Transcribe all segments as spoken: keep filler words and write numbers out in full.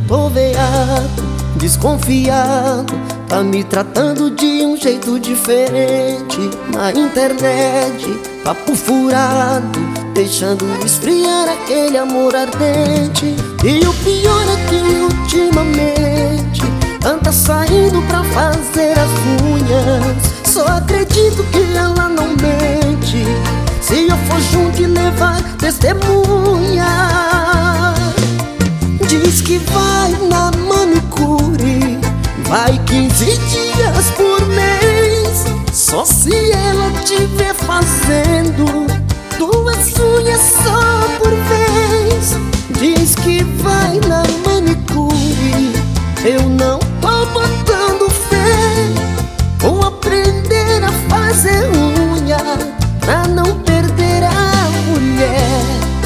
Tô veado, desconfiado, tá me tratando de um jeito diferente. Na internet, papo furado, deixando esfriar aquele amor ardente. E o pior é que ultimamente anda saindo pra fazer as unhas. Só acredito que ela não mente se eu for junto e levar testemunha. Diz que vai na manicure, vai quinze dias por mês. Só se ela tiver fazendo duas unhas só por vez. Diz que vai na manicure, eu não tô botando fé. Vou aprender a fazer unha pra não perder a mulher.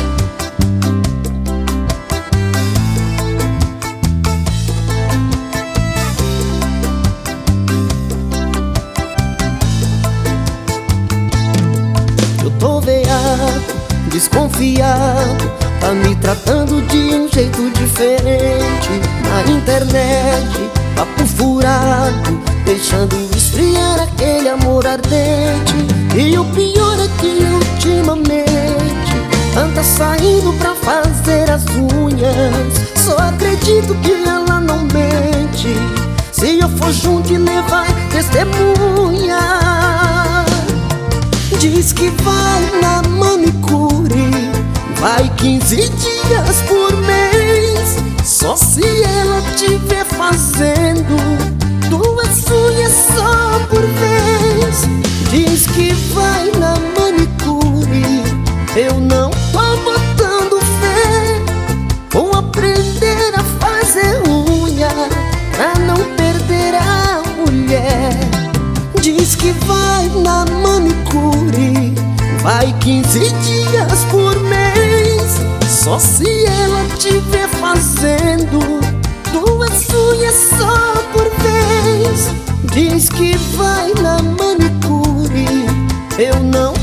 Eu tô veado, desconfiado, tá me tratando de um jeito diferente. Na internet, papo furado, deixando esfriar aquele amor ardente. E o pior é que ultimamente anda saindo pra fazer as unhas. Só acredito que ela não mente se eu for junto e levar testemunha. Diz que vai na manicure, vai quinze dias por mês. Só se ela tiver fazendo duas unhas só por vez. Diz que vai na manicure, eu não tô botando fé. Vou aprender a fazer unha pra não perder a mulher. Diz que vai na manicure, vai quinze dias por mês. Só se ela tiver fazendo duas unhas só por vez. Diz que vai na manicure, eu não